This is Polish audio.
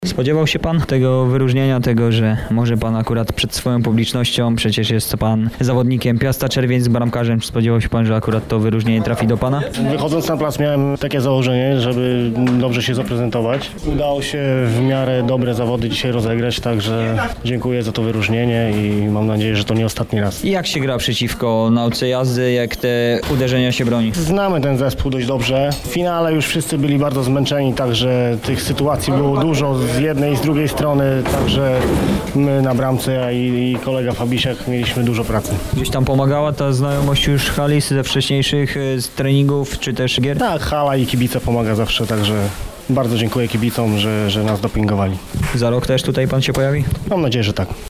Spodziewał się pan tego wyróżnienia, tego, że może pan akurat przed swoją publicznością, przecież jest pan zawodnikiem Piasta Czerwiec, bramkarzem, spodziewał się pan, że akurat to wyróżnienie trafi do pana? Wychodząc na plac miałem takie założenie, żeby dobrze się zaprezentować. Udało się w miarę dobre zawody dzisiaj rozegrać, także dziękuję za to wyróżnienie i mam nadzieję, że to nie ostatni raz. I jak się gra przeciwko nauce jazdy, jak te uderzenia się broni? Znamy ten zespół dość dobrze. W finale już wszyscy byli bardzo zmęczeni, także tych sytuacji było dużo z jednej i z drugiej strony, także my na bramce i kolega Fabisiak mieliśmy dużo pracy. Gdzieś tam pomagała ta znajomość już Halis ze wcześniejszych z treningów, czy też gier? Tak, hala i kibice pomaga zawsze, także bardzo dziękuję kibicom, że nas dopingowali. Za rok też tutaj pan się pojawi? Mam nadzieję, że tak.